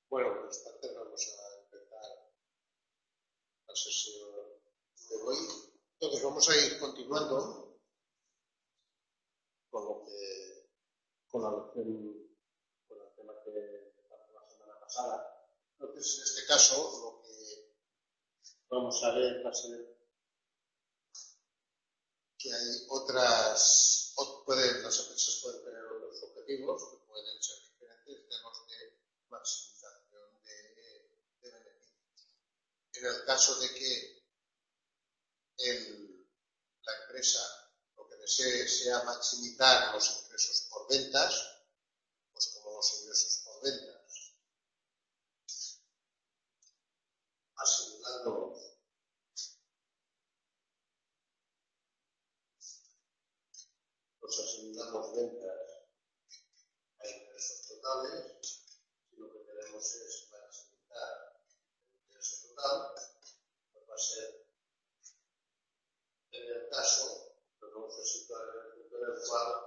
Bueno, buenas tardes. Vamos a empezar la sesión de hoy. Entonces vamos a ir continuando con el tema que empezamos la semana pasada. Entonces, en este caso, lo que vamos a ver va a ser que hay las empresas pueden tener otros objetivos que pueden ser diferentes de los de maximización de beneficios. En el caso de que la empresa lo que desee sea maximizar los ingresos por ventas, pues como los ingresos por ventas, asimilándolos asimilamos ventas a ingresos totales, si lo que queremos es maximizar el ingreso total, pues va a ser, en el caso, nos vamos a situar en el punto en el cual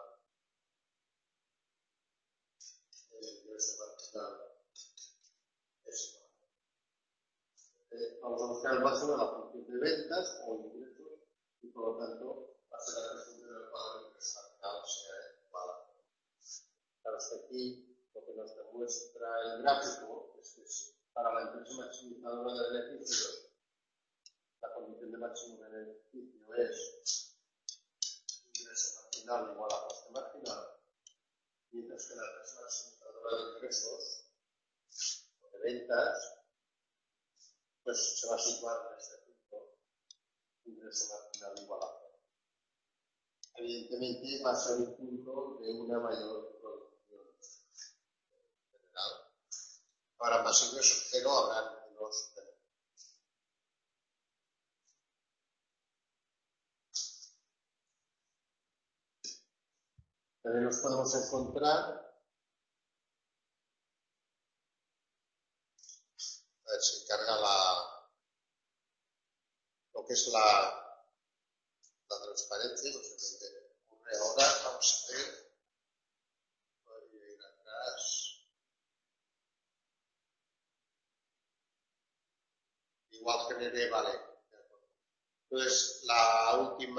el ingreso marginal es igual. Vamos a buscar el máximo de la función de ventas o ingresos y por lo tanto va a ser la función en la cual el ingreso marginal sea igual a 0. Claro, es que aquí lo que nos demuestra el gráfico es que para la empresa maximizadora de beneficios, la condición de máximo beneficio es ingreso marginal igual a coste marginal, mientras que la empresa maximizadora de ingresos o de ventas, pues se va a situar en este punto, ingreso marginal igual a 0. Evidentemente va a ser un punto de una mayor producción general. Ahora, más ingresos 0 habrá menos beneficios. También nos podemos encontrar, a ver si carga lo que es la transparencia, no sé qué ocurre ahora, vamos a ver, voy a ir atrás, igual generé, vale, de acuerdo. Entonces la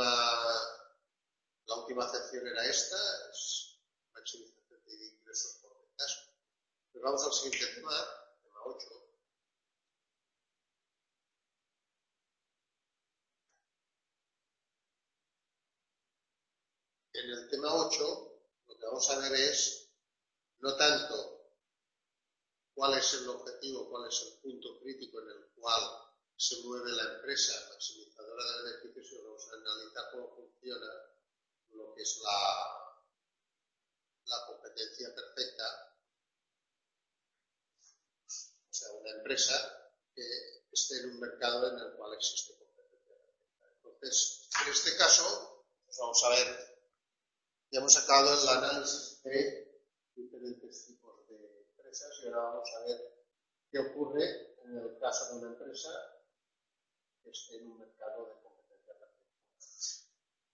última sección era esta, es maximización de ingresos por ventas. Pero vamos al siguiente tema 8. En el tema 8, lo que vamos a ver es no tanto cuál es el objetivo, cuál es el punto crítico en el cual se mueve la empresa maximizadora de beneficios, sino vamos a analizar cómo funciona lo que es la competencia perfecta, o sea, una empresa que esté en un mercado en el cual existe competencia perfecta. Entonces, en este caso, pues vamos a ver. Ya hemos acabado el análisis de diferentes tipos de empresas y ahora vamos a ver qué ocurre en el caso de una empresa que esté en un mercado de competencia perfecta.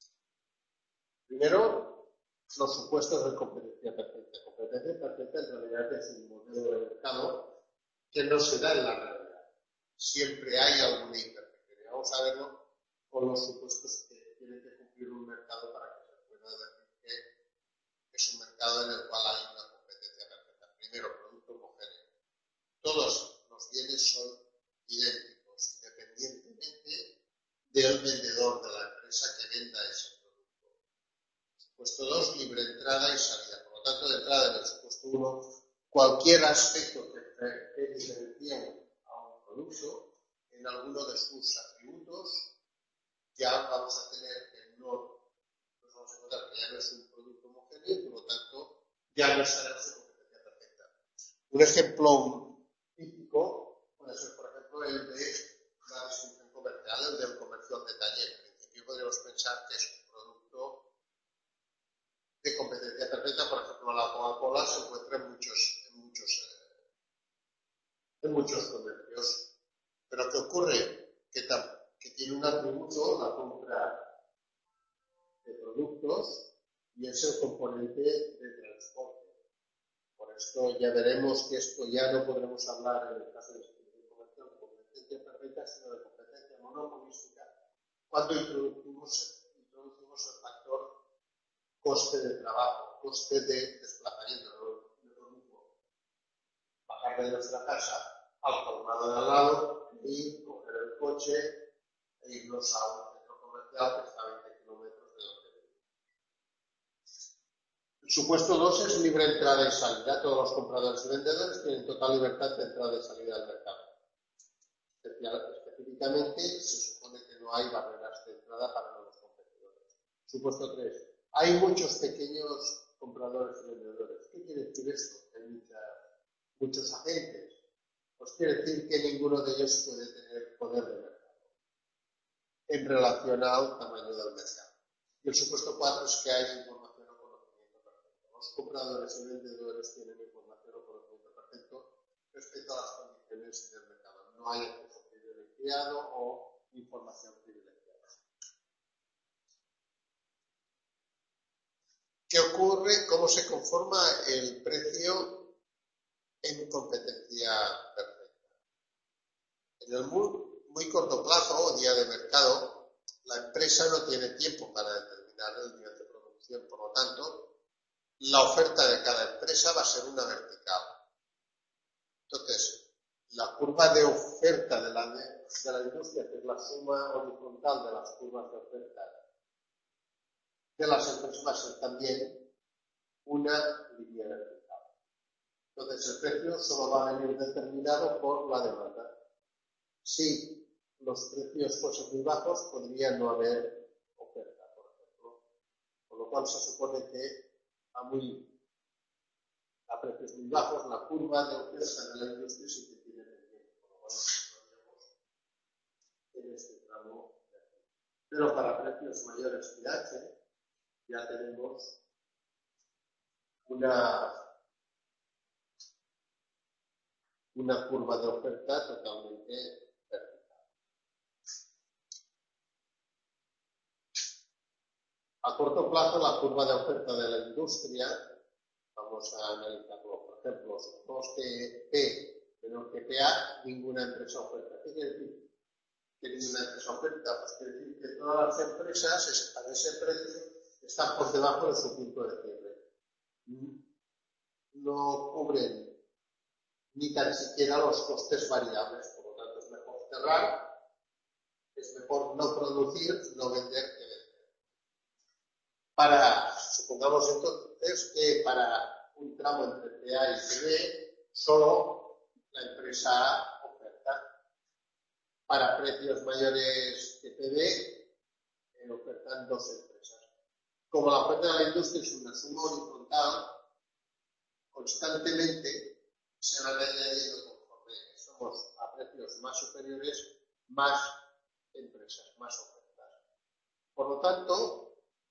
Primero, los supuestos de competencia perfecta. Competencia perfecta en realidad es un modelo de mercado que no se da en la realidad. Siempre hay alguna imperfección. Vamos a verlo con los supuestos que tiene que cumplir un mercado para que se pueda decir que es un mercado en el cual hay una competencia perfecta. Primero, producto homogéneo. Todos los bienes son idénticos, independientemente del vendedor de la empresa que venda ese producto. Supuesto 2, libre entrada y salida. Por lo tanto, de entrada en el supuesto 1, cualquier aspecto que diferencie a un producto en alguno de sus atributos, ya vamos a tener que nos vamos a encontrar que ya no es un producto homogéneo y por lo tanto ya no estaremos en competencia perfecta. Un ejemplo típico puede ser, por ejemplo, el de la distribución comercial, el del comercio al detalle. En principio podríamos pensar que es un producto de competencia perfecta. Por ejemplo, la Coca-Cola se encuentra en muchos comercios. Pero ¿qué ocurre? Que tiene un atributo, la compra de productos, y es el componente de transporte. Por esto ya veremos que esto ya no podremos hablar en el caso de distribución comercial de competencia perfecta, sino de competencia monopolística, cuando introducimos el factor coste de trabajo, coste de desplazamiento. No es lo mismo bajar de nuestra casa al colmado de al lado y coger el coche e irnos a un centro comercial que está a 20 kilómetros de donde vivimos. El supuesto 2 es libre entrada y salida. Todos los compradores y vendedores tienen total libertad de entrada y salida al mercado. Específicamente, se supone que no hay barreras de entrada para nuevos competidores. Supuesto 3. Hay muchos pequeños compradores y vendedores. ¿Qué quiere decir esto? Hay muchos agentes. Pues quiere decir que ninguno de ellos puede tener poder de mercado en relación al tamaño del mercado. Y el supuesto 4 es que hay información o conocimiento perfecto. Los compradores y vendedores tienen información o conocimiento perfecto respecto a las condiciones del mercado. No hay acceso privilegiado o información privilegiada. ¿Qué ocurre? ¿Cómo se conforma el precio en competencia perfecta? En el muy corto plazo o día de mercado, la empresa no tiene tiempo para determinar el nivel de producción. Por lo tanto, la oferta de cada empresa va a ser una vertical. Entonces, la curva de oferta de la industria, que es la suma horizontal de las curvas de oferta de las empresas, va a ser también una línea vertical. Entonces, el precio solo va a venir determinado por la demanda. Si los precios fuesen muy bajos, podría no haber oferta, por ejemplo. Con lo cual, se supone que a precios muy bajos, la curva de oferta de la industria sí que tiene pendiente. Por lo cual, nos en este tramo de aquí. Pero para precios mayores que H, ya tenemos una curva de oferta totalmente vertical. A corto plazo, la curva de oferta de la industria, vamos a analizarlo. Por ejemplo, supongamos que P menor que PA, ninguna empresa oferta. ¿Qué quiere decir que ninguna empresa oferta? Pues quiere decir que todas las empresas a ese precio están por debajo de su punto de cierre. No cubren ni tan siquiera los costes variables. Por lo tanto, es mejor cerrar, es mejor no producir, no vender que vender. Supongamos entonces que para un tramo entre PA y PB, solo la empresa A oferta. Para precios mayores que PB, ofertan dos empresas. Como la oferta de la industria es una suma horizontal, constantemente se van añadiendo conforme somos a precios más superiores, más empresas, más ofertas. Por lo tanto,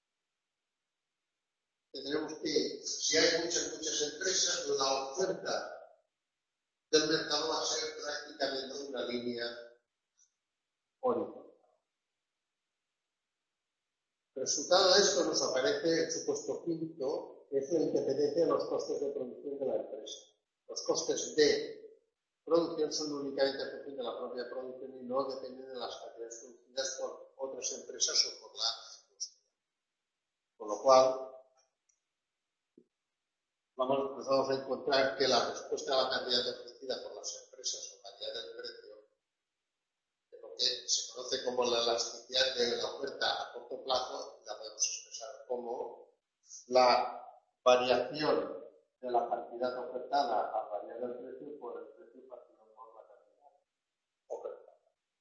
tendremos que, si hay muchas empresas, la oferta del mercado va a ser prácticamente una línea horizontal. Resultado de esto nos aparece el supuesto quinto, que es la independencia de los costes de producción de la empresa. Los costes de producción son únicamente en función de la propia producción y no dependen de las cantidades producidas por otras empresas o por la industria. Con lo cual, nos vamos a encontrar que la respuesta a la cantidad ofrecida por las empresas o cantidad del precio, de lo que se conoce como la elasticidad de la oferta a corto plazo, la podemos expresar como la variación de la cantidad ofertada al variar el precio por el precio partido por la cantidad ofertada.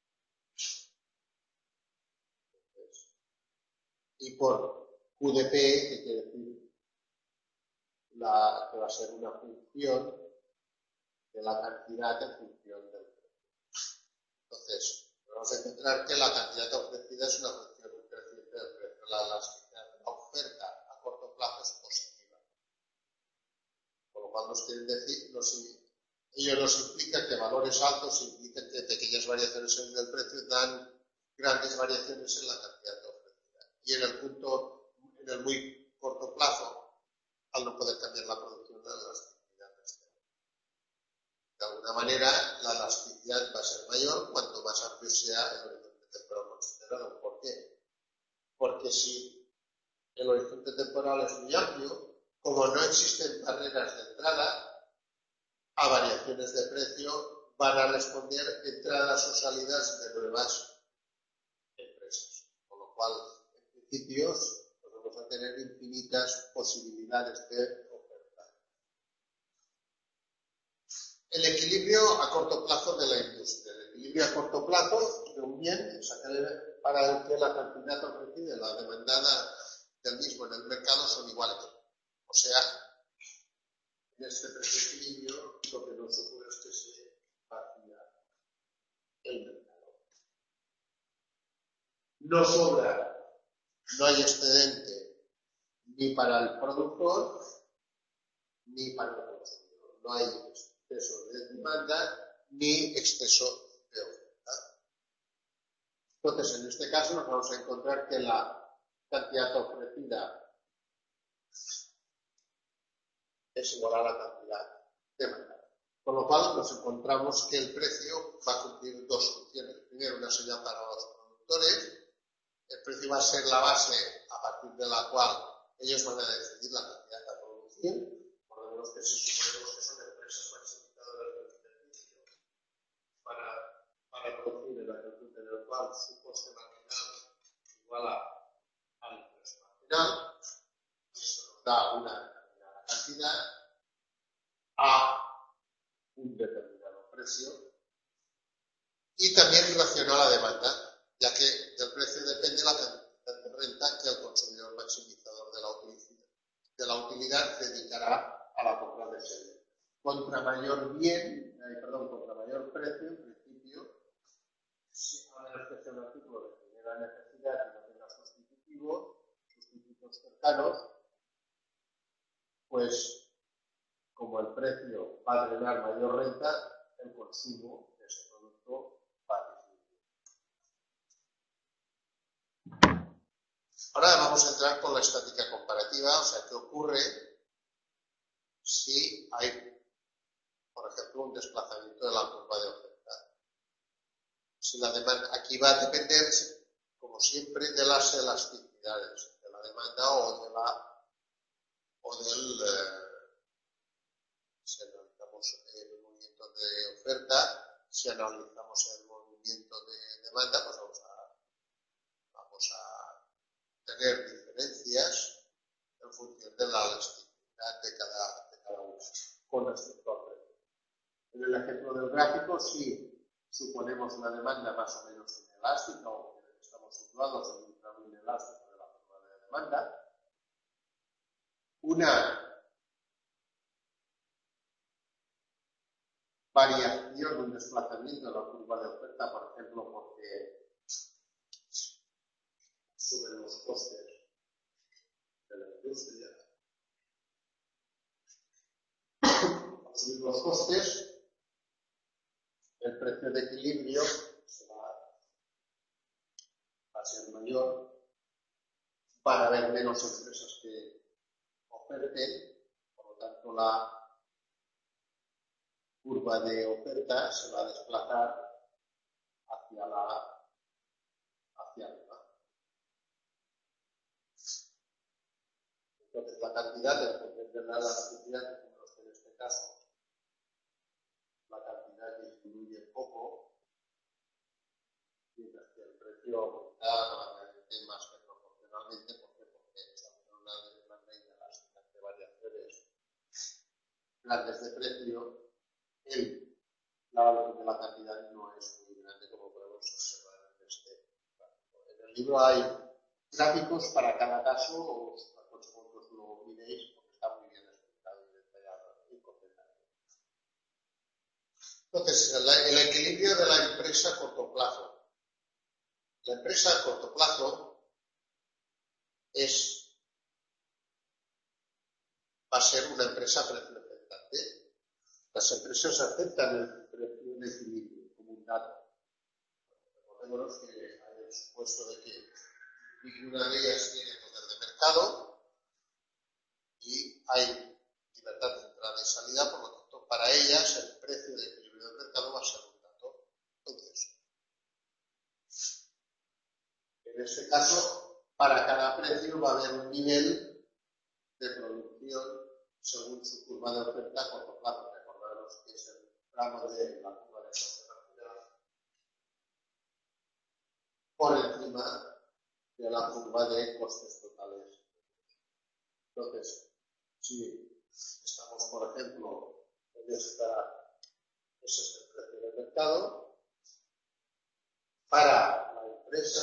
Y por QDP, que quiere decir que va a ser una función de la cantidad en función del precio. Entonces, vamos a encontrar que la cantidad ofrecida es una función creciente del precio. La elasticidad de la oferta a corto plazo es positiva. Por lo cual nos quieren decir, ello nos implica que valores altos implican que pequeñas variaciones en el precio dan grandes variaciones en la cantidad ofrecida. Y en el muy corto plazo, al no poder cambiar la producción, las actividades elasticidad va a ser mayor cuanto más amplio sea el horizonte temporal considerado. ¿Por qué? Porque si el horizonte temporal es muy amplio, como no existen barreras de entrada a variaciones de precio, van a responder entradas o salidas de nuevas empresas. Con lo cual, en principio, pues vamos a tener infinitas posibilidades de oferta. El equilibrio a corto plazo de la industria. El equilibrio a corto plazo de un bien es aquel para el que la cantidad ofrecida y la demandada del mismo en el mercado son iguales. O sea, en este desequilibrio lo que nos ocurre es que se vacía el mercado. No sobra, no hay excedente ni para el productor ni para el consumidor. No hay exceso de demanda ni exceso de oferta. Entonces, en este caso nos vamos a encontrar que la cantidad ofrecida es igual a la cantidad demandada. Con lo cual nos encontramos que el precio va a cumplir dos funciones. Primero, una señal para los productores. El precio va a ser la base a partir de la cual ellos van a decidir la cantidad a producir. Por lo menos que si suponemos que son empresas maximizadoras del beneficio para producir el asunto en el cual su coste marginal iguala al ingreso marginal, eso nos da una determinada cantidad a un determinado precio y también relaciona la demanda, ya que del precio depende la cantidad de renta que el consumidor maximizador de la utilidad dedicará a la compra de ese bien. Contra mayor precio, en principio, a menos que sea un artículo de primera necesidad y no tenga sustitutos cercanos, pues como el precio va a drenar mayor renta, el consumo de ese producto va a disminuir. Ahora vamos a entrar con la estática comparativa, o sea, ¿qué ocurre si hay, por ejemplo, un desplazamiento de la curva de oferta? Si la demanda, aquí va a depender, como siempre, de las elasticidades, de la demanda si analizamos el movimiento de oferta, si analizamos el movimiento de demanda, pues vamos a tener diferencias en función de la elasticidad de cada uno con respecto al precio. En el ejemplo del gráfico, si suponemos una demanda más o menos inelástica o que estamos situados en un tramo inelástico de la curva de demanda, una variación, un desplazamiento de la curva de oferta, por ejemplo, porque suben los costes de la industria. Al subir los costes, el precio de equilibrio va a ser mayor, van a haber menos empresas que oferten, por lo tanto la curva de oferta se va a desplazar hacia arriba. Entonces la cantidad depende de la elasticidad, en este caso la cantidad disminuye poco, mientras que el precio aumenta más que proporcionalmente, porque estamos en una demanda inelástica de variaciones grandes de precio. La variación de la cantidad no es muy grande, como podemos observar en este gráfico. En el libro hay gráficos para cada caso, os aconsejo que os lo miréis porque está muy bien explicado y detallado y con detalle. Entonces, el equilibrio de la empresa a corto plazo. La empresa a corto plazo va a ser una empresa precio aceptante. Las empresas aceptan el precio de equilibrio como un dato. Recordémonos que hay el supuesto de que ninguna de ellas tiene poder de mercado y hay libertad de entrada y salida, por lo tanto, para ellas el precio de equilibrio del mercado va a ser un En este caso, para cada precio va a haber un nivel de producción según su curva de oferta a corto plazo. Recordaros que es el tramo de la curva de oferta por encima de la curva de costes totales. Entonces, si estamos, por ejemplo, en esta, ese es el precio del mercado, para la empresa,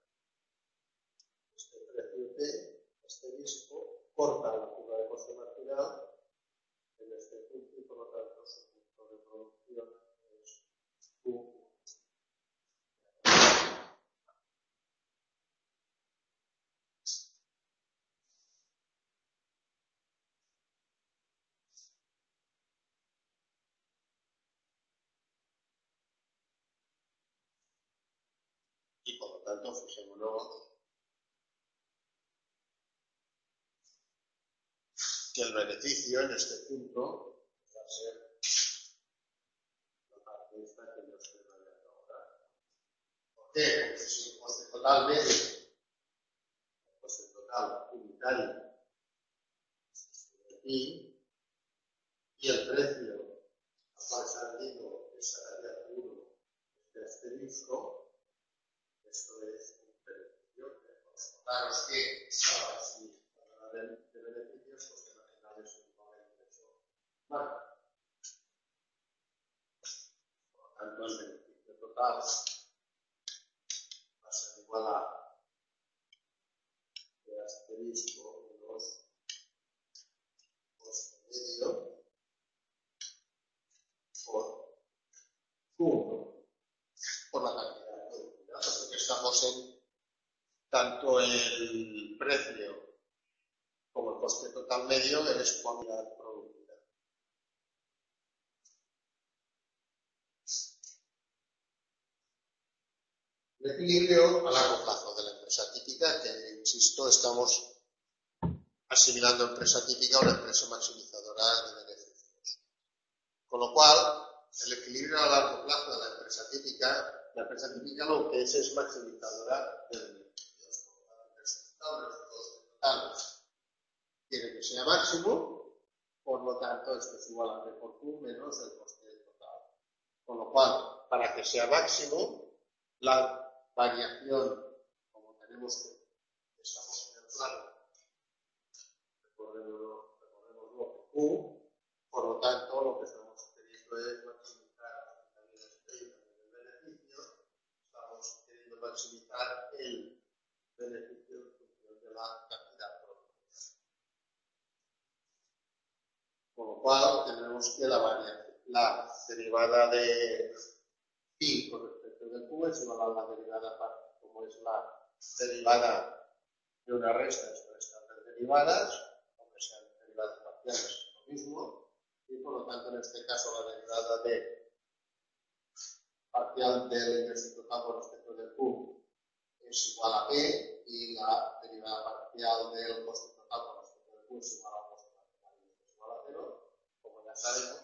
este precio T, este disco, corta la curva de coste marginal en este punto y por lo tanto su punto de producción es Q. Y por lo tanto, fijémonos que el beneficio en este punto va a ser la parte esta que yo estoy rayando ahora. ¿Por qué? Porque si el coste total medio, el coste total unitario y el precio al cual se ha vendido esa área 1 de este disco, esto es un beneficio. Recordaros que si habla de beneficios, pues que marginales es un ingreso marco. Por lo tanto, el beneficio total va a ser igual a de asterisco menos coste medio por Q1 por la cantidad producida. Porque estamos en tanto el precio como el coste total medio es cuantía producida. El equilibrio a largo plazo de la empresa típica, que insisto, estamos asimilando empresa típica a una empresa maximizadora de beneficios. Con lo cual, el equilibrio a largo plazo de la empresa típica lo que es maximizadora de beneficios. Por lo tanto, el resultado de los costes totales tiene que ser máximo, por lo tanto, esto es igual a P por Q menos el coste total. Con lo cual, para que sea máximo, la variación, como tenemos que estamos en el plano, recordémoslo, Q, por lo tanto, lo que estamos queriendo es maximizar también el beneficio, estamos queriendo maximizar el beneficio en función de la cantidad producida. Con lo cual, tenemos que la derivada de pi con respecto de Q es igual a la derivada como es la derivada de una resta expresa en derivadas, aunque sean derivadas parciales, lo mismo, y por lo tanto en este caso la derivada de parcial del ingreso total con respecto de Q es igual a P y la derivada parcial del coste total con respecto de Q es igual a coste marginal y es igual a 0, como ya sabemos,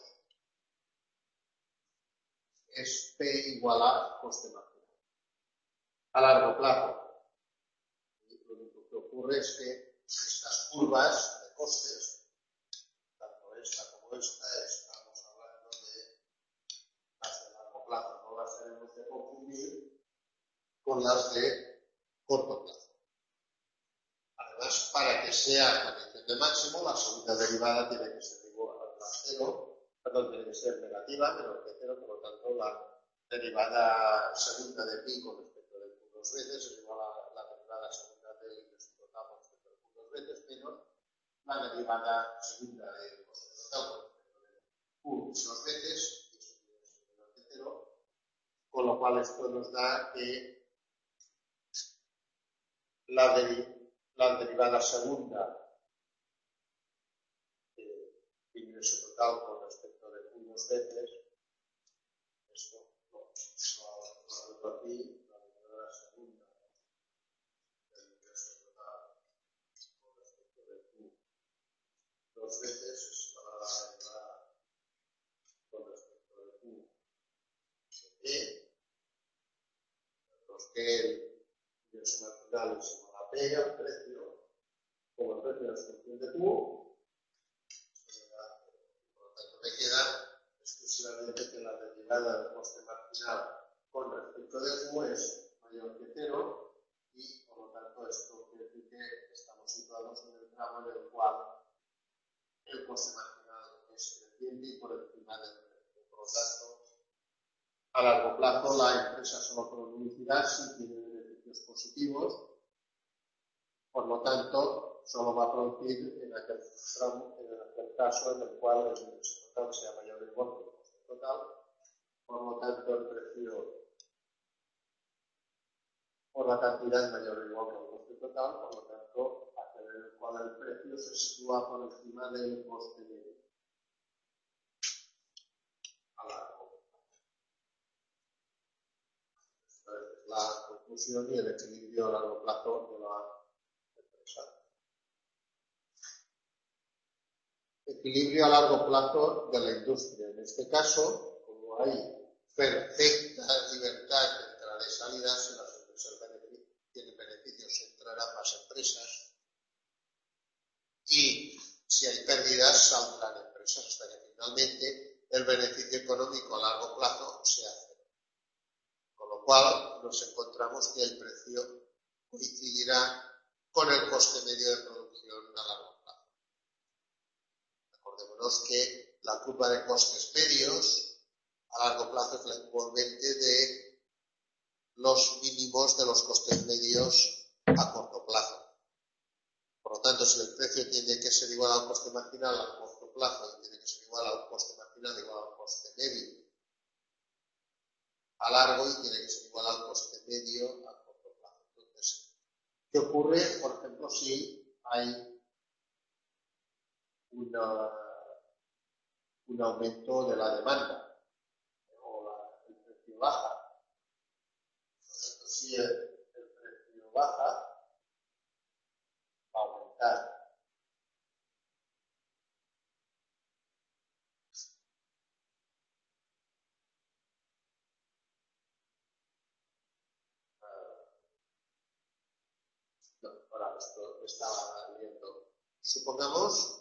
es P igual a coste marginal. A largo plazo, lo que ocurre es que estas curvas de costes, tanto esta como esta, estamos hablando de las de largo plazo, no las tenemos que confundir con las de corto plazo. Además, para que sea condición de máximo, la segunda derivada tiene que ser igual a 0, tiene que ser negativa, menor que 0, por lo tanto, la derivada segunda de pi con respecto de Q dos veces es igual a la derivada segunda del ingreso total con respecto de Q dos veces, menos la derivada segunda del coste total con respecto de Q dos veces, y eso tiene que ser menor que 0, con lo cual esto nos da que la derivada segunda de ingreso total con respecto de Q dos veces, esto lo meto aquí, la derivada segunda del ingreso total con respecto de Q dos veces es para la derivada con respecto de Q de E, los que el ingreso P al precio, como el precio es función de Q, por lo tanto me queda exclusivamente que la derivada del coste marginal con respecto de Q es mayor que 0 y por lo tanto esto quiere decir que estamos situados en el tramo en el cual el coste marginal es creciente y por encima del precio. Por lo tanto, a largo plazo la empresa solo producirá si tiene beneficios positivos, por lo tanto solo va a producir en aquel caso en el cual el ingreso total sea mayor o igual que el coste total, por lo tanto el precio por la cantidad mayor o igual que el coste total, por lo tanto aquel en el cual el precio se sitúa por encima del coste medio. La conclusión y el equilibrio a largo plazo de la empresa. Equilibrio a largo plazo de la industria. En este caso, como hay perfecta libertad de entrada y salida, si las empresas tienen beneficios, entrarán más empresas y si hay pérdidas, saldrán empresas hasta que finalmente el beneficio económico a largo plazo se hace. Con lo cual nos encontramos que el precio coincidirá con el coste medio de producción a largo plazo. Acordémonos que la curva de costes medios a largo plazo es la equivalente de los mínimos de los costes medios a corto plazo. Por lo tanto, si el precio tiene que ser igual al coste marginal a corto plazo y tiene que ser igual al coste marginal igual al coste medio a largo y tiene que ser igual al coste medio a corto plazo. Entonces, ¿qué ocurre, por ejemplo, si hay un aumento de la demanda o el precio baja? Entonces, si el precio baja, va a aumentar ahora esto estaba viendo. Supongamos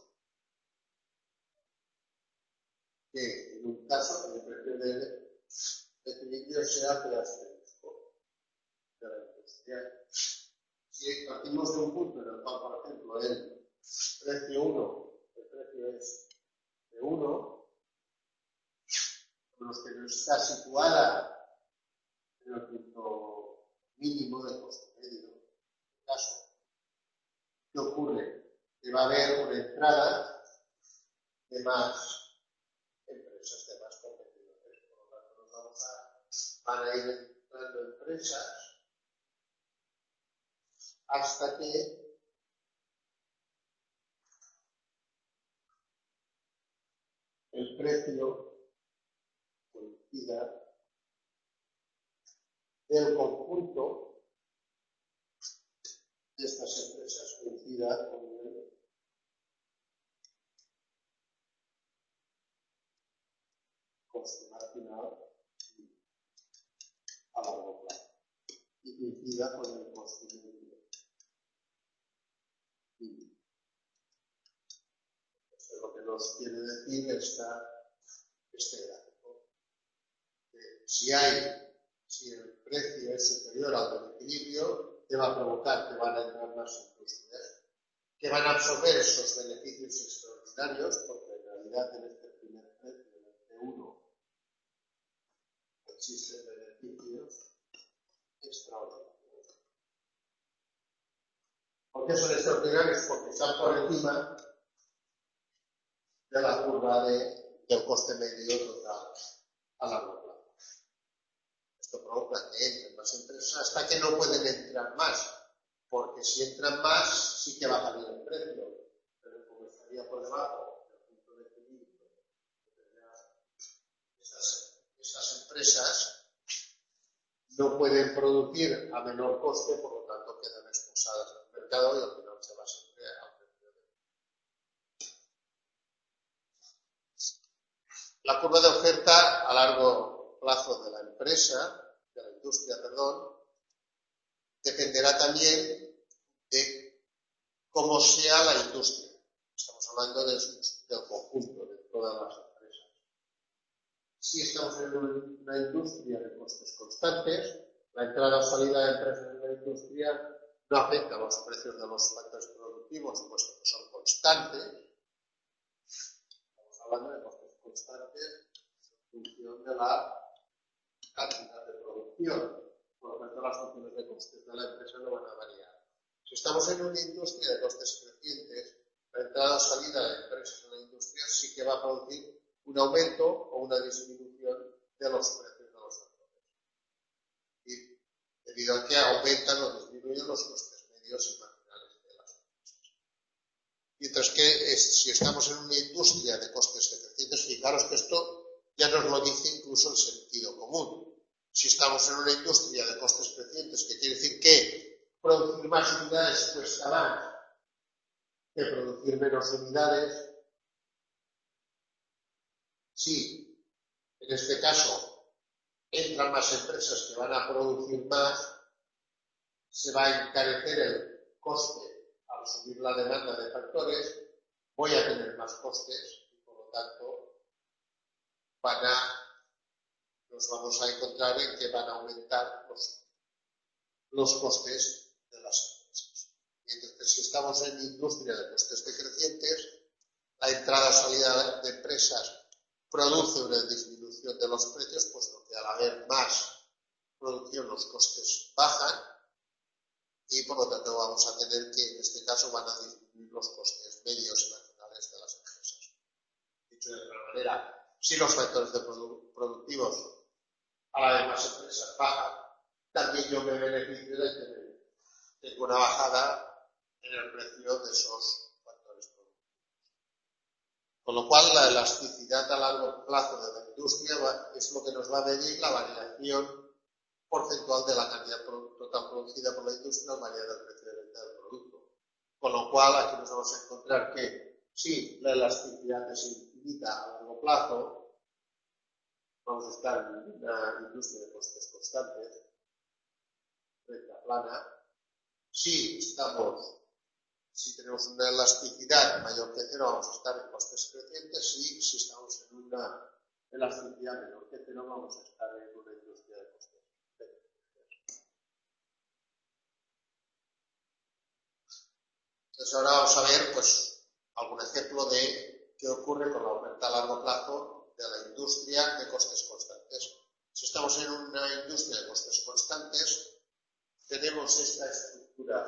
que en un caso el precio de equilibrio sea P asterisco de la industria. Si partimos de un punto en el cual, por ejemplo, el precio 1, el precio es de 1, con los que no está situada en el punto mínimo de coste medio, en este caso, ¿qué ocurre? Que va a haber una entrada de más empresas, de más competidores. Por lo tanto, van a ir entrando empresas hasta que el precio coincida del conjunto de estas empresas coincida con el coste marginal a largo plazo y coincida con el coste medio. Esto es lo que nos quiere decir este gráfico. Si el precio es superior al del equilibrio, ¿qué va a provocar? Que van a entrar más industrias, que van a absorber esos beneficios extraordinarios, porque en realidad en este primer precio, en el T1, existen beneficios extraordinarios. ¿Por qué son extraordinarios? Porque están por encima de la curva del coste medio total a largo plazo. Esto provoca que entren más empresas hasta que no pueden entrar más, porque si entran más sí que bajaría el precio, pero como estaría por debajo del punto de equilibrio, estas empresas no pueden producir a menor coste, por lo tanto quedan expulsadas del mercado y al final se va siempre al precio de. La curva de oferta a largo plazo de la empresa, de la industria, dependerá también de cómo sea la industria. Estamos hablando del conjunto, de todas las empresas. Si estamos en una industria de costes constantes, la entrada o salida de empresas en la industria no afecta a los precios de los factores productivos, puesto que son constantes. Estamos hablando de costes constantes en función de la cantidad de producción. Por lo tanto, las funciones de costes de la empresa no van a variar. Si estamos en una industria de costes crecientes, la entrada o salida de empresas en la industria sí que va a producir un aumento o una disminución de los precios de los factores. Y debido a que aumentan o disminuyen los costes medios y marginales de las empresas. Mientras que si estamos en una industria de costes decrecientes, fijaros que esto ya nos lo dice incluso el sentido común. Si estamos en una industria de costes crecientes, que quiere decir que producir más unidades cuesta más que producir menos unidades, si en este caso entran más empresas que van a producir más, se va a encarecer el coste al subir la demanda de factores, voy a tener más costes y por lo tanto nos vamos a encontrar en que van a aumentar los costes de las empresas. Mientras que si estamos en industria de costes decrecientes, la entrada o salida de empresas produce una disminución de los precios, puesto que al haber más producción los costes bajan y por lo tanto vamos a tener que en este caso van a disminuir los costes medios y marginales de las empresas. Dicho de otra manera, si los factores productivos a la de más empresas bajan, también yo me beneficio de que tengo una bajada en el precio de esos factores productivos. Con lo cual, la elasticidad a largo plazo de la industria es lo que nos va a medir la variación porcentual de la cantidad total producida por la industria al variar el precio de venta del producto. Con lo cual, aquí nos vamos a encontrar que si la elasticidad es infinita a largo plazo, vamos a estar en una industria de costes constantes, recta plana. Si tenemos una elasticidad mayor que cero, vamos a estar en costes crecientes, y si estamos en una elasticidad menor que cero, vamos a estar en una industria de costes crecientes. Entonces ahora vamos a ver algún ejemplo de qué ocurre con la oferta a largo plazo de la industria de costes constantes. Si estamos en una industria de costes constantes, tenemos esta estructura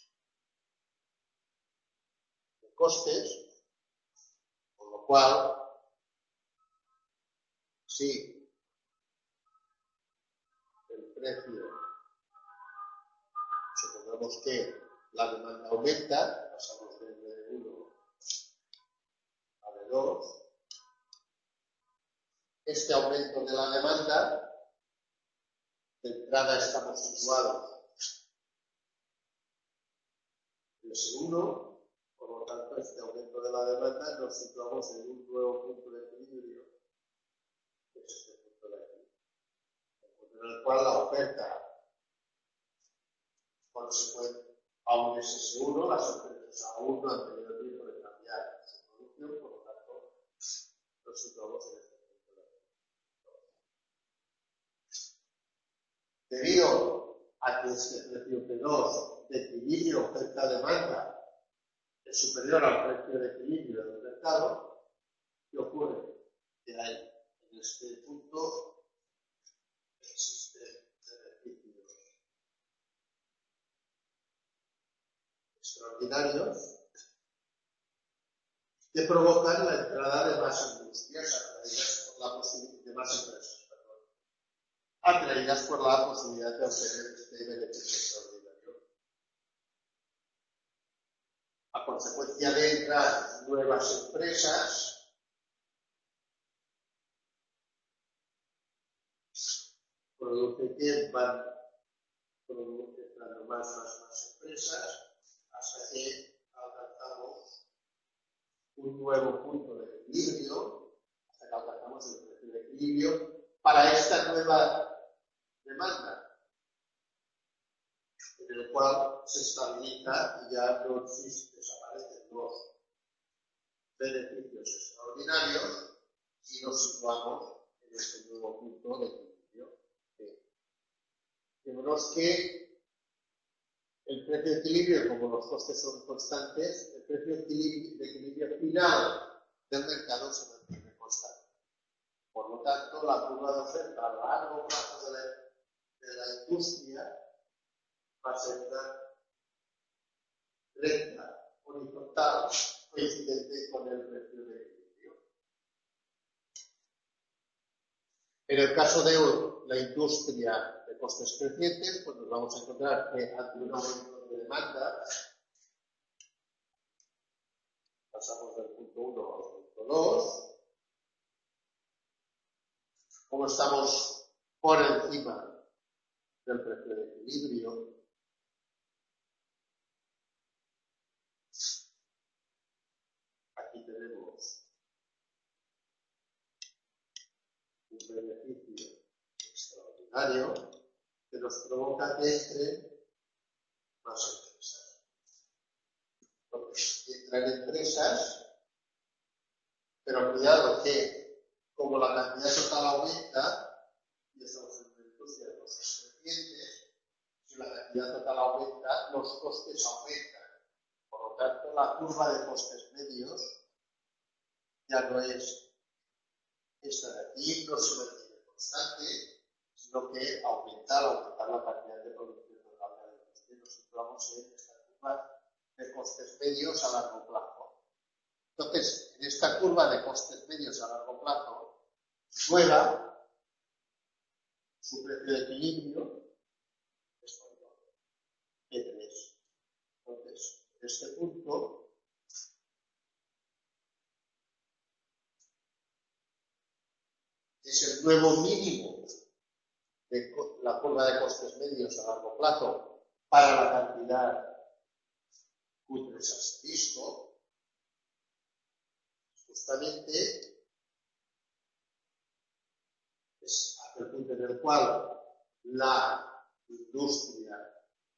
de costes, con lo cual, si el precio, supongamos que la demanda aumenta, pasamos de V1 a V2, este aumento de la demanda, de entrada estamos situados en S1, por lo tanto, este aumento de la demanda nos situamos en un nuevo punto de equilibrio, que es este punto de aquí, en el cual la oferta, cuando se puede, aún es S1, las ofertas aún no han tenido tiempo de cambiar su producción, por lo tanto, nos situamos en este punto de aquí. Debido a que este precio P2 de equilibrio oferta-demanda es superior al precio de equilibrio del mercado, ¿qué ocurre? Que hay en este punto existen beneficios extraordinarios que provocan la entrada de más industrias atraídas por la posibilidad de más empresas, atraídas por la posibilidad de obtener este beneficio extraordinario. A consecuencia de entrar nuevas empresas, produce que van entrando más empresas hasta que alcanzamos un nuevo punto de equilibrio, hasta que alcanzamos el precio de equilibrio para esta nueva demanda, en el cual se estabiliza y ya no existe, desaparecen los beneficios extraordinarios y nos situamos en este nuevo punto de equilibrio. Tenemos que el precio de equilibrio, como los costes son constantes, el precio de equilibrio final del mercado se mantiene constante. Por lo tanto, la curva de oferta a largo plazo de la industria va a ser una recta horizontal coincidente con el precio de equilibrio. En el caso de la industria de costes crecientes, pues nos vamos a encontrar que ante un aumento de demanda, pasamos del punto 1 al punto 2, como estamos por encima del precio de equilibrio, aquí tenemos un beneficio extraordinario que nos provoca que entre más empresas. Entonces, entran empresas, pero cuidado que como la cantidad total aumenta, y estamos en una industria de costes crecientes, si la cantidad total aumenta, los costes aumentan. Por lo tanto, la curva de costes medios ya no es esta de aquí, no se mantiene constante, sino que al aumentar la cantidad de producción total de costes, nos situamos en esta curva de costes medios a largo plazo. Entonces, en esta curva de costes medios a largo plazo, nueva, su precio de equilibrio es mayor que 3. Entonces, en este punto, es el nuevo mínimo de la curva de costes medios a largo plazo para la cantidad Q3 asterisco, justamente es aquel punto en el cual la industria,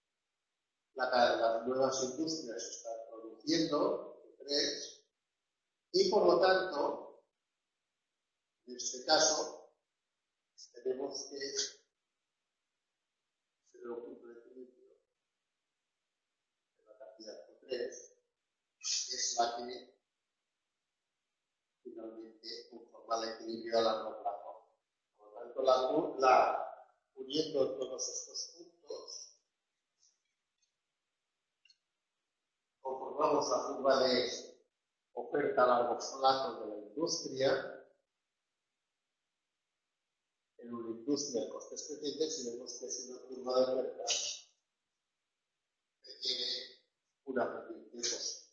las nuevas industrias están produciendo Q3 y por lo tanto, en este caso, tenemos que tener un punto de equilibrio de la cantidad Q3, es la que finalmente conforma el equilibrio a largo plazo. Por lo tanto, uniendo todos estos puntos, conformamos la curva de oferta a largo plazo de la industria. En una industria de costes crecientes, y vemos que es una curva de oferta que tiene una pendiente positiva.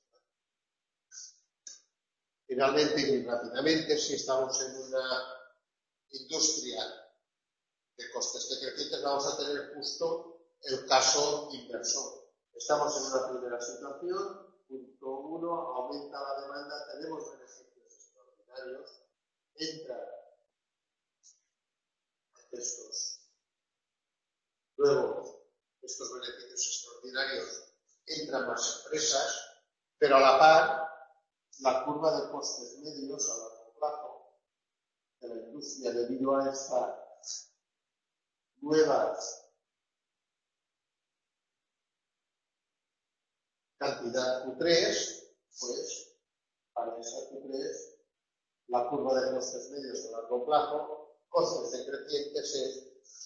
Finalmente, y muy rápidamente, si estamos en una industria de costes crecientes, vamos a tener justo el caso inversor. Estamos en una primera situación, punto 1, aumenta la demanda, tenemos beneficios extraordinarios, entran estos. Luego, estos beneficios extraordinarios entran más empresas, pero a la par, la curva de costes medios a largo plazo de la industria, debido a esta nueva cantidad Q3, pues para esa Q3, la curva de costes medios a largo plazo, costes decrecientes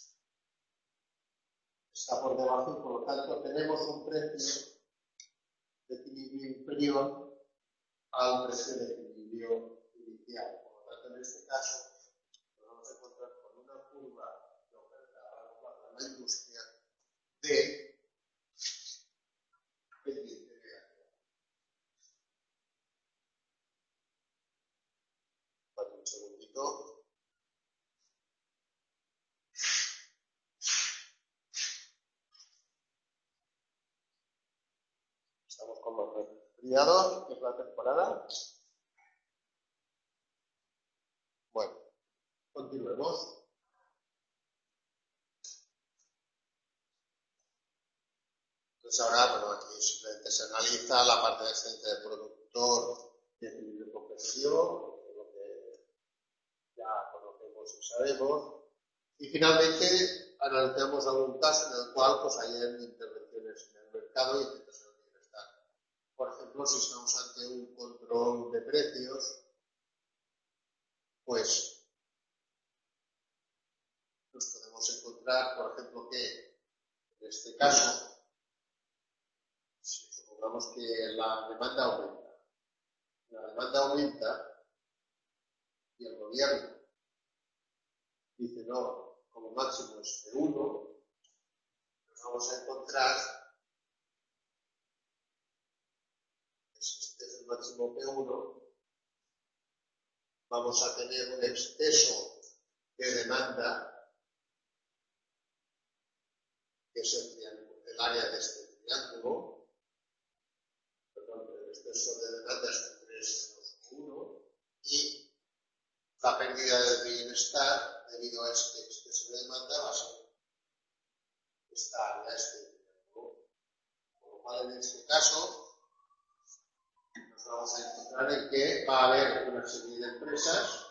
está por debajo y por lo tanto tenemos un precio de equilibrio inferior al precio de equilibrio inicial. Por lo tanto, en este caso, nos vamos a encontrar con una curva de oferta a largo plazo en la industria de pendiente negativa. Vale, un segundito. Estamos con los resfriados, que es la temporada. Bueno, continuemos. Entonces ahora, bueno, aquí simplemente se analiza la parte de excedente de productor y equilibrio competitivo, lo que ya conocemos y sabemos. Y finalmente analizamos algún caso en el cual pues hayan intervenciones en el mercado y intentos de bienestar. Por ejemplo, si estamos ante un control de precios, pues nos podemos encontrar, por ejemplo, que en este caso, si supongamos que la demanda aumenta y el gobierno dice no, como máximo es de 1, nos vamos a encontrar que si este es el máximo P1, vamos a tener un exceso de demanda, que es el área de este triángulo, perdón, el exceso de demanda es 3 menos 1, y la pérdida de bienestar debido a este exceso de demanda va a ser esta área, este triángulo. Con lo cual, en este caso, nos vamos a encontrar en que va a haber una serie de empresas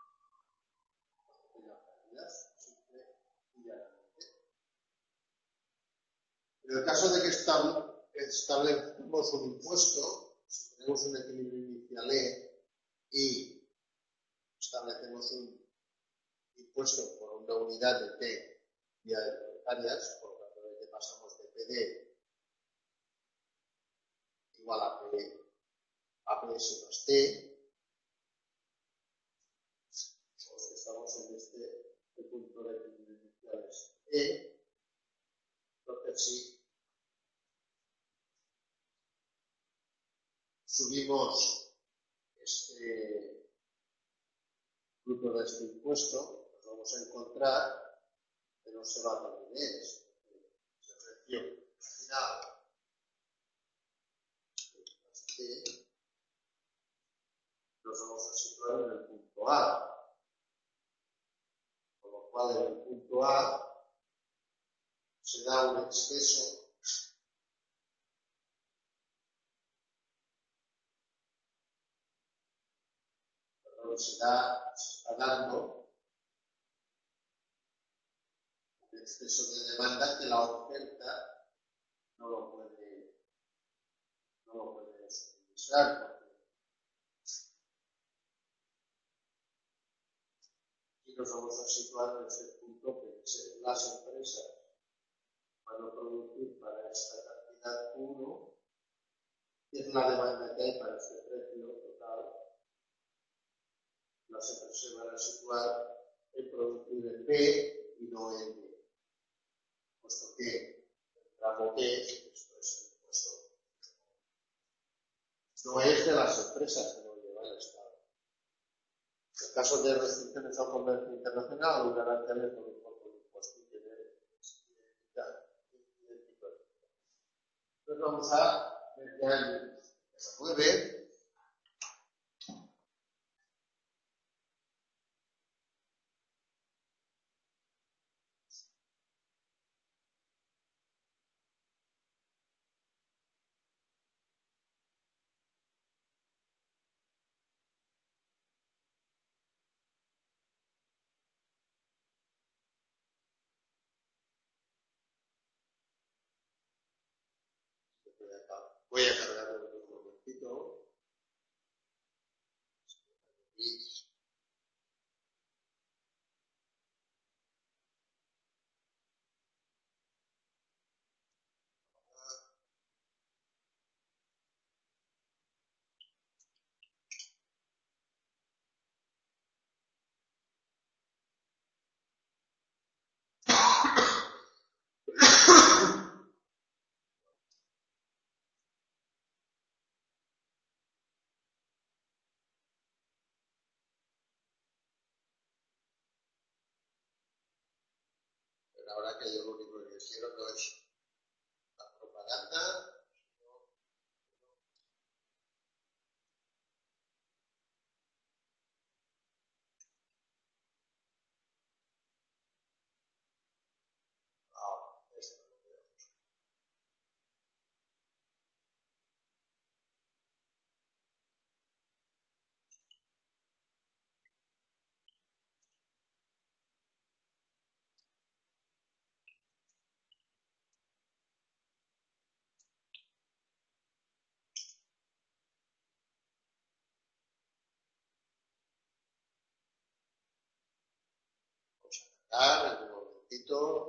en el caso de que establecemos un impuesto, si tenemos un equilibrio inicial E y establecemos un impuesto por una unidad de P vía de monetarias, por lo tanto, de que pasamos de PD igual a PS más T, pues estamos en este punto de equilibrio inicial es E, entonces sí. Subimos este fruto de este impuesto, nos vamos a encontrar que no se va a también se ofreció final nos vamos a situar en el punto A, con lo cual en el punto A se da un exceso se está dando un exceso de demanda que la oferta no lo puede suministrar. Y nos vamos a situar en ese punto que las empresas van a producir para esta cantidad 1, que es la demanda que hay para este precio total. Las empresas se van a situar en producir en B y no en B, puesto que el tramo B, esto es el impuesto, no es de las empresas que lo lleva el Estado. En caso de restricciones al comercio internacional, un aranceles por un impuesto identitario. Entonces vamos a ver ya el 9. Voy a cargarlo un momentito. Pero ahora que yo lo único que quiero no es la propaganda. cargar en un momentito.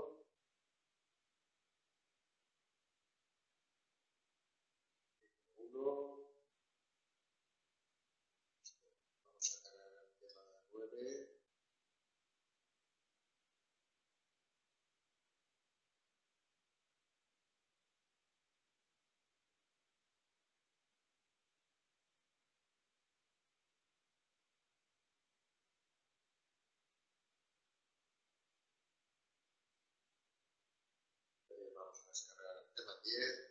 Vamos a cargar el tema de 9. Vamos a descargar el tema 10.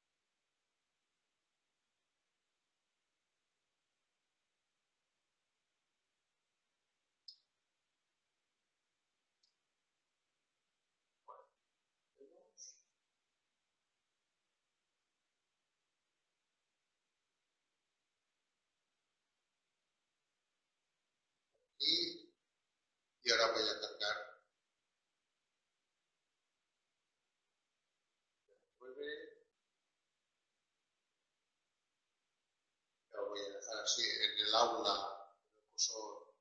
Y ahora voy a cargar 9. Lo voy a dejar así en el aula, en el curso,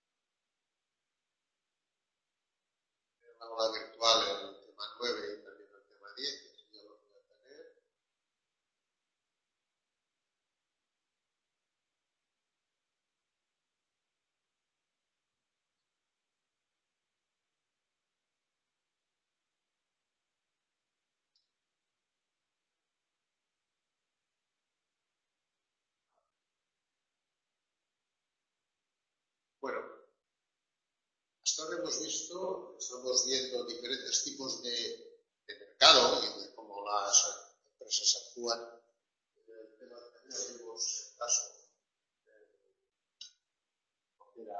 en el aula virtual, el tema 9 y también el tema 10, que ya lo voy a tener. Bueno, hasta ahora hemos visto, estamos viendo diferentes tipos de mercado y de cómo las empresas actúan. En el tema de mañana vimos el caso de la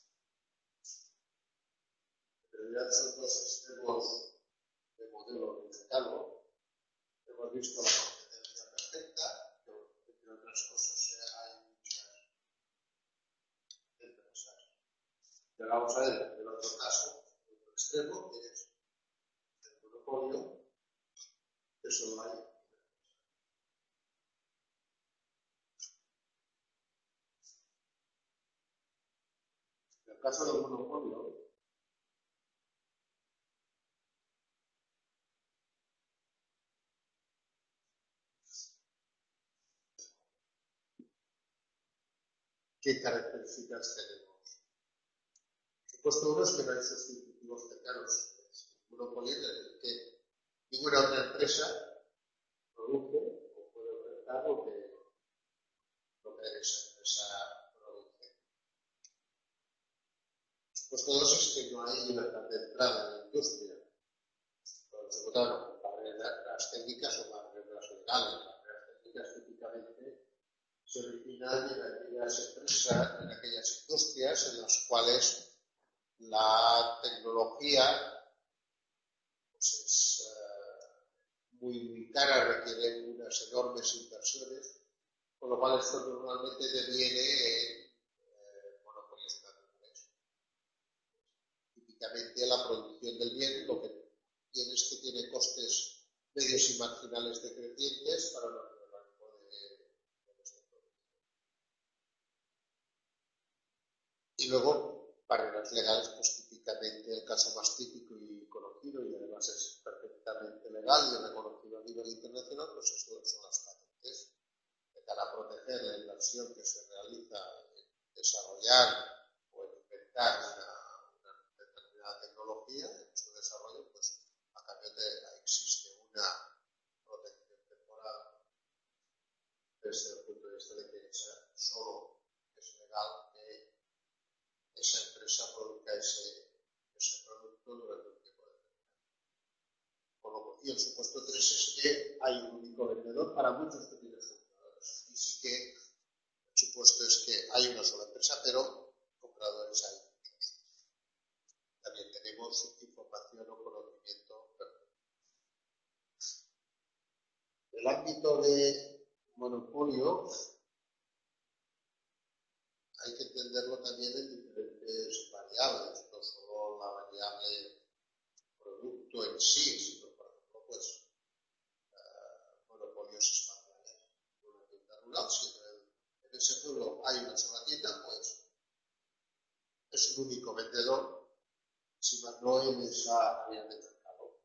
en realidad son dos extremos de modelo de mercado. Hemos visto la competencia perfecta, pero entre otras cosas hay muchas empresas. Y ahora vamos a ver el otro caso, el otro extremo, que es el monopolio, que solo hay. En el caso del monopolio, ¿qué características tenemos? Supuesto uno es que no hay sustitutivos cercanos. Es un monopolio en el que ninguna otra empresa produce o puede ofertar lo que esa empresa produce. Supuesto dos es que no hay libertad de entrada en la industria. Se votaron barreras técnicas o barreras legales. Las barreras técnicas típicamente se originan en aquellas industrias en las cuales la tecnología pues es muy cara, requiere unas enormes inversiones, con lo cual esto normalmente deviene en monopolios naturales. Típicamente la producción del bien lo que tiene es que tiene costes medios y marginales decrecientes para el rango de este producto. Y luego, barreras legales, pues típicamente el caso más típico y conocido, y además es perfectamente legal y reconocido a nivel internacional, pues eso son las patentes. De cara a proteger la inversión que se realiza en desarrollar o en inventar una determinada tecnología, en su desarrollo, pues a cambio existe una protección temporal desde el punto de vista de que solo es legal que esa empresa produzca ese producto durante un tiempo determinado. Y el supuesto 3 es que hay un único vendedor para muchos pequeños compradores. Y sí que el supuesto es que hay una sola empresa, pero compradores hay muchos. También tenemos información o conocimiento perfecto. El ámbito de monopolio hay que entenderlo también en diferentes variables, no solo la variable producto en sí, sino por ejemplo, pues monopolios espaciales. En una tienda rural, si en ese pueblo hay una sola tienda, pues es un único vendedor. si más no en esa área de mercado.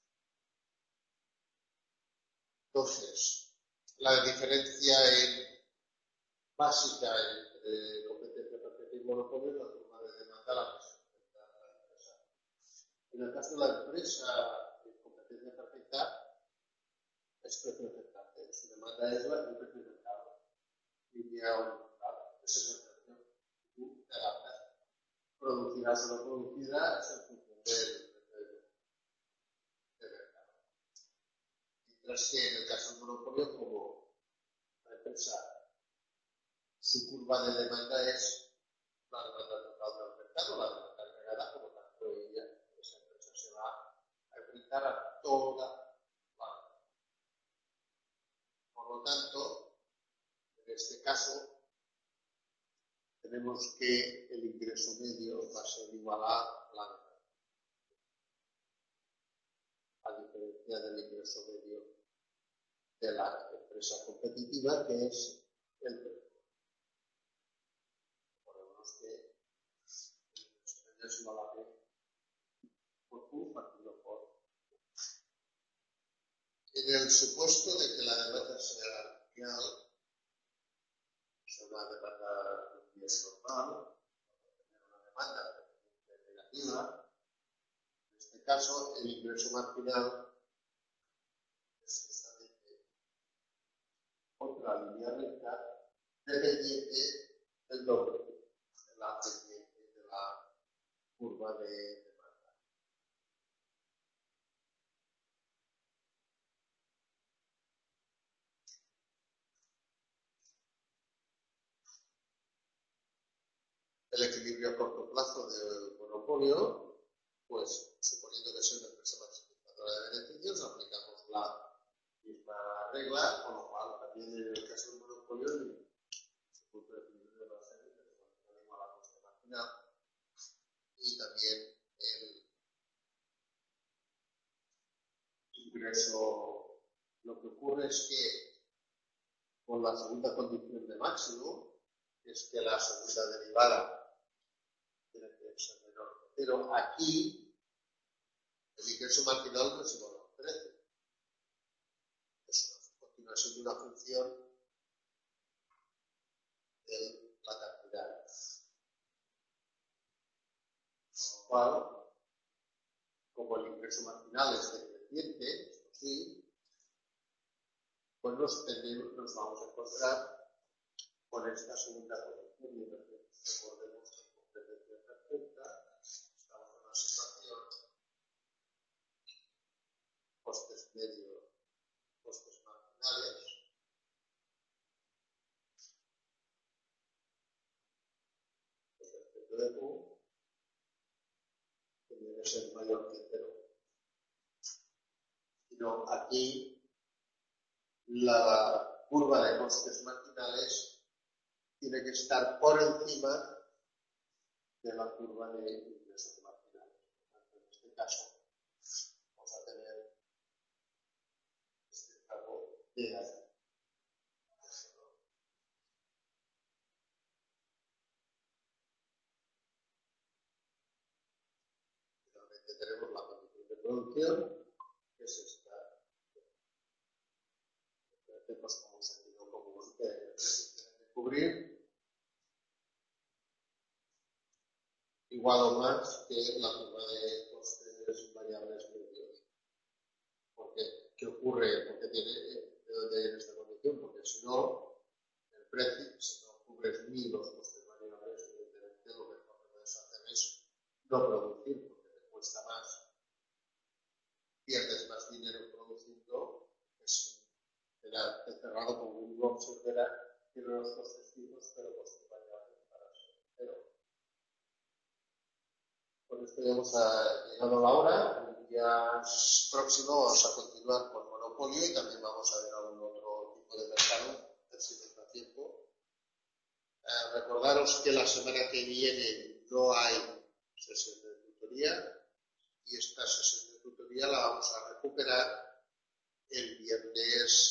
Entonces, la diferencia básica entre competencia perfecta y monopolio es la forma de demanda a la que se enfrenta la empresa. En el caso de la empresa en competencia perfecta, es precio aceptante. Su demanda es el precio de mercado. Línea unificada. Ese es el precio. Tú te adaptas. Producirás o no producirás en función del precio de mercado. Mientras que en el caso del monopolio, como la empresa, su curva de demanda es la demanda total del mercado, la demanda agregada, por lo tanto, esa empresa se va a enfrentar a toda la demanda. Por lo tanto, en este caso, tenemos que el ingreso medio va a ser igual a la demanda, a diferencia del ingreso medio de la empresa competitiva, que es el precio. Ponemos que el ingreso medio es igual a P por Q partido por. En el supuesto de que la demanda sea real, sea una demanda de un bien normal, una demanda negativa, en este caso el ingreso marginal es justamente otra línea recta dependiente del doble de la pendiente de la curva de demanda. El equilibrio a corto plazo del monopolio, pues suponiendo que sea una empresa maximizadora de beneficios, aplicamos la misma regla, con lo cual también en el caso del monopolio su punto de equilibrio va a ser igual a coste marginal, y también el ingreso. Lo que ocurre es que con la segunda condición de máximo, es que la segunda derivada tiene que ser menor que cero, aquí el ingreso marginal no es igual a un precio. Continúa siendo una función de la cantidad. Con lo cual, como el ingreso marginal es decreciente, esto sí, pues nos vamos a encontrar con esta segunda condición. Y recordemos que en competencia perfecta estamos en una situación costes medios, costes marginales, el efecto de Q que debe ser mayor que cero. Sino aquí la curva de costes marginales tiene que estar por encima de la curva de ingresos marginales. En este caso, vamos a tener este cabo de aquí. Finalmente tenemos la condición de producción, que es esta. Pues como sentido común de cubrir igual o más que la curva de costes variables medios. ¿Qué ocurre? Porque de dónde viene esta condición? Porque si no, el precio, si no cubres ni los costes variables, evidentemente lo mejor que puedes hacer es no producir, porque te cuesta más, pierdes más dinero produciendo, que si quedarte cerrado como un boxer tiene los costes fijos, pero costes variables para ser cero. Con esto ya hemos llegado a la hora. El día próximo vamos a continuar con monopolio y también vamos a ver algún otro tipo de mercado, a ver si nos da tiempo. Recordaros que la semana que viene no hay sesión de tutoría y esta sesión de tutoría la vamos a recuperar el viernes